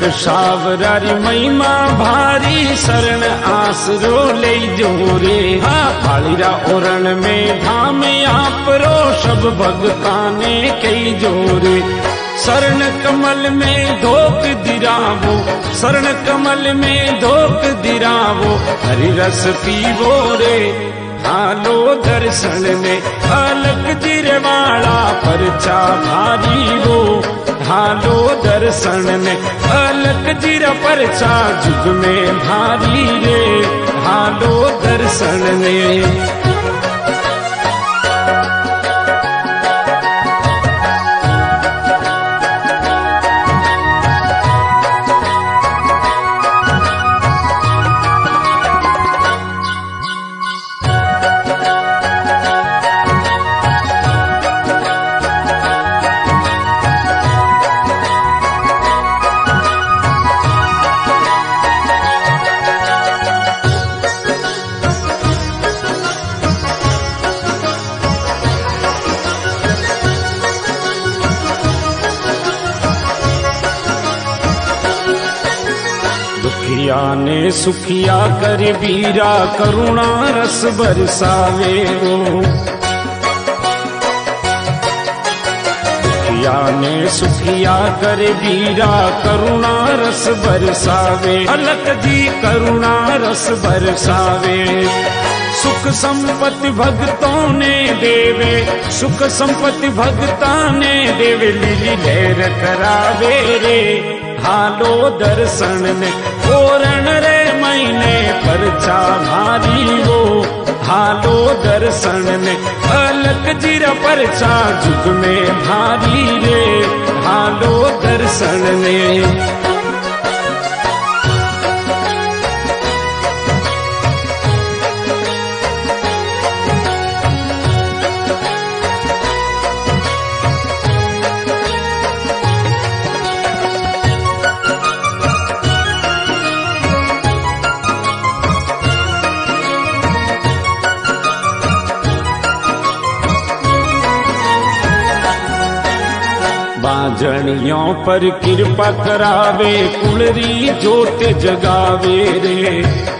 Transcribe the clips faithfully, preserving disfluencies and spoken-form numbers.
अलग सावरारी महिमा भारी शरण आसरो ले जोरे। हाँ भालीरा ओरण में धाम आपरो सब भगता ने कई जोरे। शरण कमल में धोक दिरावो, शरण कमल में धोक दिरावो, हरि रस पीवो रे। हालो दर्शन ने अलग जिरवाड़ा परचा भारी वो। हालो दर्शन ने अलग जिरा परचा जुग में भारी रे। हालो दर्शन ने ने सुखिया कर बीरा करुणा रस बरसावे रो। दुखिया ने सुखिया कर बीरा करुणा रस बरसावे। अलक जी करुणा रस बरसावे। सुख संपत्ति भक्तों ने देवे, सुख संपत्ति भक्ता ने देवे, लीली लहर करावे रे। हालो दर्शन ने ओरण रे महीने परचा भारी वो। हालो दर्शन ने अलग जिरा परचा जुग में भारी रे। हालो दर्शन ने बाजणियों पर कृपा करावे, कुलरी जोत जगावे रे।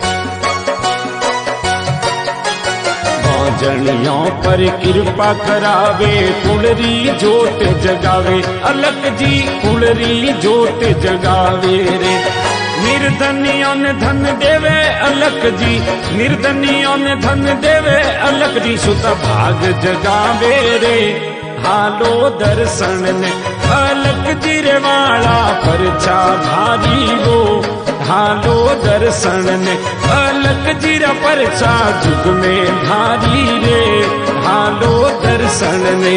बाजणियों पर कृपा करावे, कुलरी जोत जगावे। अलक जी कुलरी जोत जगावे रे। निर्धनियों ने धन देवे अलक जी, निर्धनियों ने धन देवे अलक जी, सुत भाग जगावे रे। हालो दर्शन ने अलग जिरवाड़ा परचा भारी वो। हालो दर्शन ने अलग जिरा परचा जुग में भारी रे। हालो दर्शन ने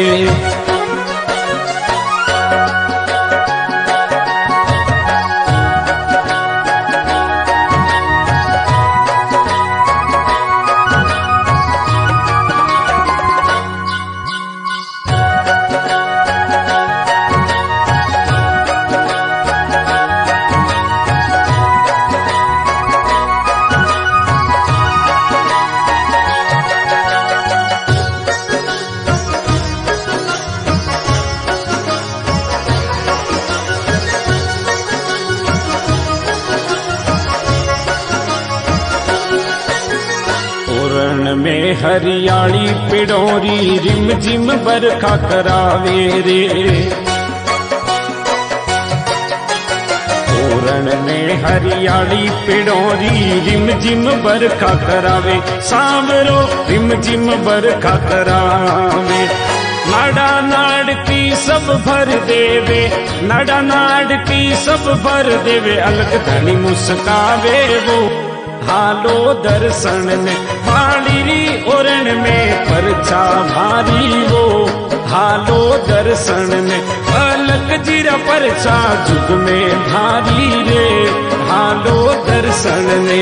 में हरियाली पिडोरी रिम जिम बरखा करावे रे। ओरण में हरियाली पिडोरी रिम जिम बरखा करावे। सांवरो रिम जिम बरखा करावे। नाडा नाड़ की सब भर देवे, नाडा नाड़ की सब भर देवे, अलग धनी मुस्कावे वो। हालो दर्शन ने भालीरी ओरण में परचा भारी वो। हालो दर्शन ने अलग जिरा परचा जुग में भारी रे। हालो दर्शन ने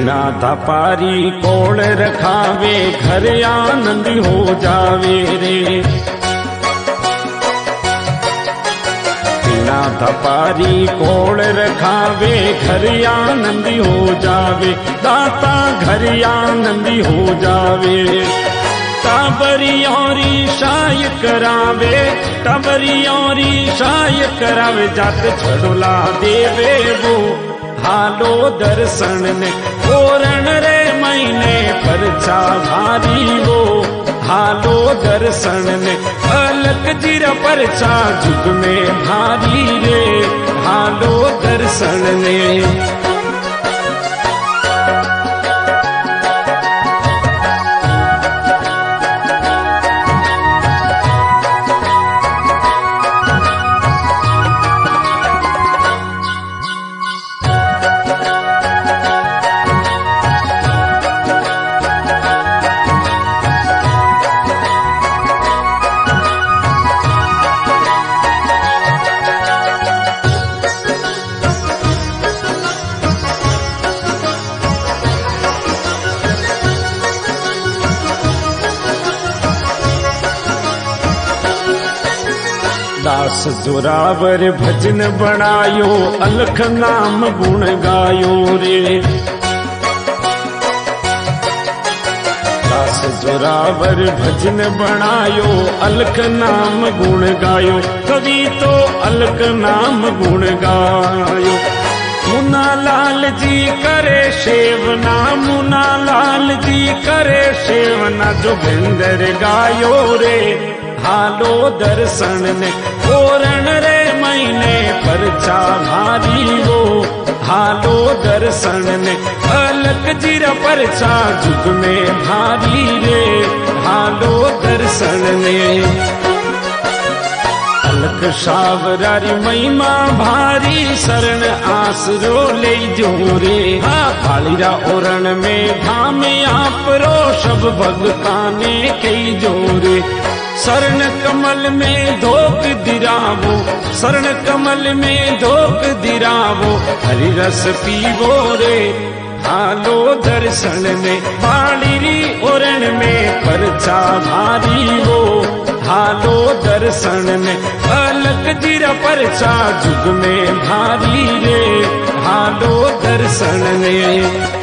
तीना धापारी कोल रखावे घर आनंद हो जावे रे। तीना धापारी कोल रखावे घर आनंद हो जावे, दाता घर आनंद हो जावे। टाबरी औरी शाय करावे, टाबरी औरी शाय करावे, जात छड़ोला देवे वो हालो दर्शन ने। ओरण रे महीने परछा भारी वो हालो दर्शन ने। अलक जीरा परछा जुग में भारी रे हालो दर्शन ने। दास जोरावर भजन बनायो, अलख नाम गुण गायो रे। दास जोरावर भजन बनायो, अलख नाम गुण गायो, कवि तो अलख नाम गुण गायो। मुन्ना लाल जी करे सेवना, मुन्ना लाल जी करे सेवना, जोगिंदर गायो रे हालो दर्शन ने। ओरण रे महीने परछा भारी वो हालो दर्शन ने। अलक जीरा परछा जुग में भारी रे हालो दर्शन ने। अलख सावरारी महिमा भारी, शरण आसरो ले जो रे। हाँ भालीरा ओरण में धाम आपरो, सब भगताने कई जोरे। शरण कमल में धोक दिरावो, शरण कमल में धोक दिरावो, हरि रस पीवो रे हालो दर्शन ने। बालीरी ओरण में परछा भारी वो हालो दर्शन ने। अलक जीरा परछा जुग में भारी रे हालो दर्शन ने।